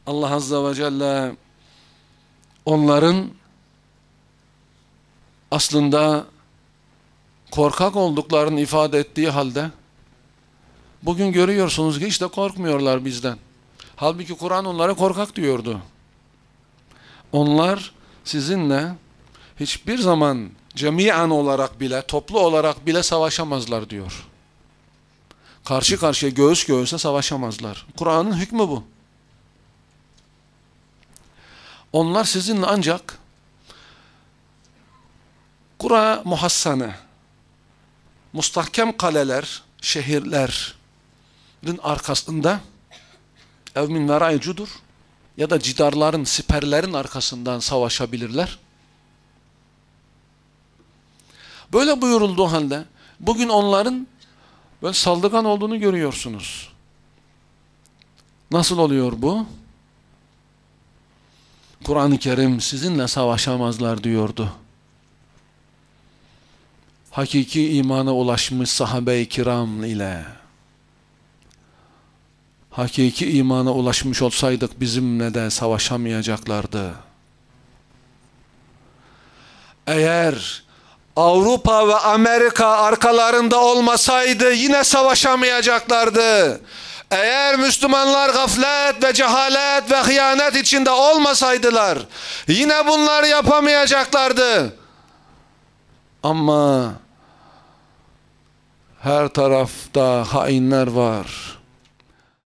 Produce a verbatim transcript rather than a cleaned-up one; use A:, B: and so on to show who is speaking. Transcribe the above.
A: Allah Azze ve Celle onların aslında korkak olduklarını ifade ettiği halde bugün görüyorsunuz ki hiç de korkmuyorlar bizden. Halbuki Kur'an onlara korkak diyordu. Onlar sizinle hiçbir zaman cemiyen olarak bile, toplu olarak bile savaşamazlar diyor. Karşı karşıya, göğüs göğüse savaşamazlar. Kur'an'ın hükmü bu. Onlar sizinle ancak kura muhassane, mustahkem kaleler, şehirlerin arkasında ev min verai cudur ya da cidarların, siperlerin arkasından savaşabilirler. Böyle buyurulduğu halde bugün onların böyle saldırgan olduğunu görüyorsunuz. Nasıl oluyor bu? Kur'an-ı Kerim sizinle savaşamazlar diyordu. Hakiki imana ulaşmış sahabe-i kiram ile hakiki imana ulaşmış olsaydık bizimle de savaşamayacaklardı. Eğer Avrupa ve Amerika arkalarında olmasaydı yine savaşamayacaklardı. Eğer Müslümanlar gaflet ve cehalet ve hıyanet içinde olmasaydılar yine bunları yapamayacaklardı. Ama her tarafta hainler var.